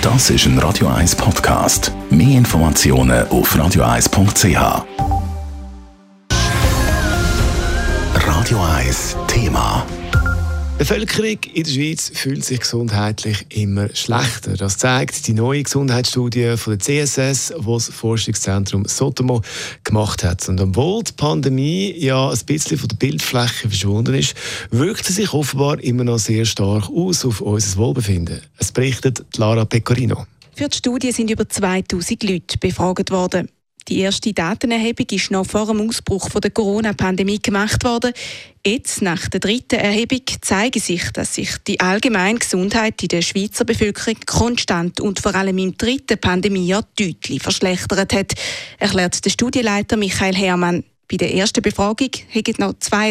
Das ist ein Radio 1 Podcast. Mehr Informationen auf radio1.ch. Radio 1 Thema. Die Bevölkerung in der Schweiz fühlt sich gesundheitlich immer schlechter. Das zeigt die neue Gesundheitsstudie von der CSS, die das Forschungszentrum Sotomo gemacht hat. Und obwohl die Pandemie ja ein bisschen von der Bildfläche verschwunden ist, wirkt sie sich offenbar immer noch sehr stark aus auf unser Wohlbefinden. Es berichtet Lara Pecorino. Für die Studie sind über 2000 Leute befragt worden. Die erste Datenerhebung ist noch vor dem Ausbruch der Corona-Pandemie gemacht worden. Jetzt, nach der dritten Erhebung, zeigt sich, dass sich die allgemeine Gesundheit in der Schweizer Bevölkerung konstant und vor allem im dritten Pandemiejahr deutlich verschlechtert hat, erklärt der Studienleiter Michael Hermann. Bei der ersten Befragung haben noch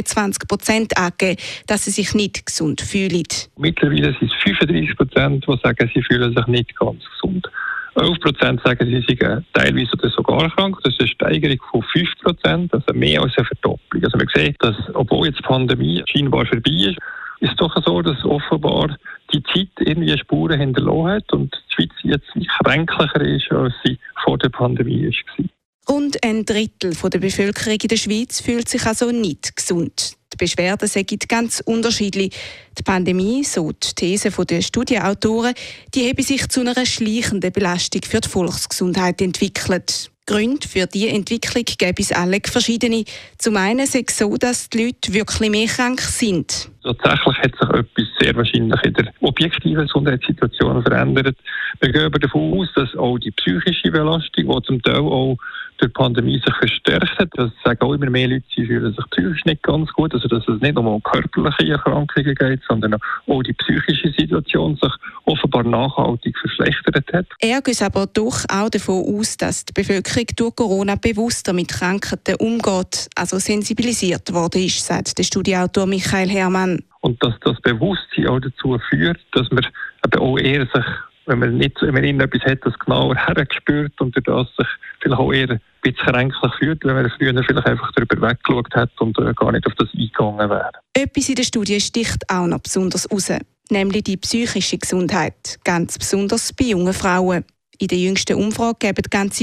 22% angegeben, dass sie sich nicht gesund fühlen. Mittlerweile sind es 35%, die sagen, sie fühlen sich nicht ganz gesund. 11% sagen, sie seien teilweise oder sogar krank. Das ist eine Steigerung von 5%, also mehr als eine Verdopplung. Also man sieht, dass, obwohl jetzt die Pandemie scheinbar vorbei ist, ist es doch so, dass offenbar die Zeit irgendwie Spuren hinterlassen hat und die Schweiz jetzt kränklicher ist, als sie vor der Pandemie war. Rund ein Drittel der Bevölkerung in der Schweiz fühlt sich also nicht gesund. Die Beschwerden sind ganz unterschiedlich. Die Pandemie, so die These der Studienautoren, die habe sich zu einer schleichenden Belastung für die Volksgesundheit entwickelt. Gründe für diese Entwicklung gäbe es alle verschiedene. Zum einen ist es so, dass die Leute wirklich mehr krank sind. Tatsächlich hat sich etwas sehr wahrscheinlich in der objektiven Gesundheitssituation verändert. Wir gehen aber davon aus, dass auch die psychische Belastung, die zum Teil auch durch die Pandemie sich verstärkt hat, das sagen auch immer mehr Leute, sie fühlen sich psychisch nicht ganz gut, also dass es nicht nur um körperliche Erkrankungen geht, sondern auch die psychische Situation sich offenbar nachhaltig verschlechtert hat. Er geht aber doch auch davon aus, dass die Bevölkerung durch Corona bewusster mit Krankheiten umgeht, also sensibilisiert worden ist, sagt der Studienautor Michael Hermann. Und dass das Bewusstsein auch dazu führt, dass man eben auch eher sich, wenn man irgendetwas hat, das genauer hergespürt und durch das sich vielleicht auch eher ein bisschen kränklich fühlt, wenn man früher vielleicht einfach darüber weggeschaut hat und gar nicht auf das eingegangen wäre. Etwas in der Studie sticht auch noch besonders raus, nämlich die psychische Gesundheit, ganz besonders bei jungen Frauen. In der jüngsten Umfrage geben ganze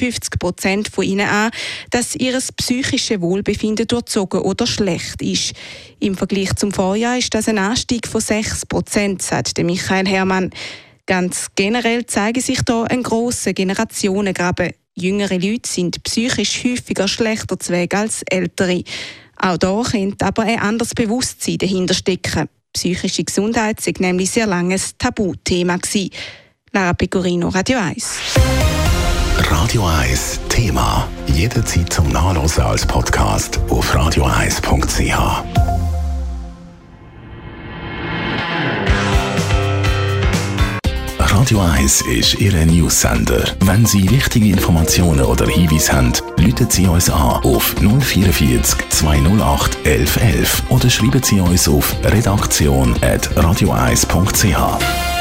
55% von ihnen an, dass ihr psychisches Wohlbefinden durchzogen oder schlecht ist. Im Vergleich zum Vorjahr ist das ein Anstieg von 6%, sagt Michael Hermann. Ganz generell zeige sich hier ein grosser Generationengraben. Jüngere Leute sind psychisch häufiger schlechter zu Weg als ältere. Auch da könnte aber ein anderes Bewusstsein dahinter stecken. Psychische Gesundheit sei nämlich sehr lange ein Tabuthema gewesen. Lara Pecorino, Radio 1. Radio 1 Thema. Jederzeit zum Nachlesen als Podcast auf radio1.ch. Radio 1 ist Ihr News-Sender. Wenn Sie wichtige Informationen oder Hinweise haben, rufen Sie uns an auf 044 208 1111 oder schreiben Sie uns auf redaktion@radio1.ch.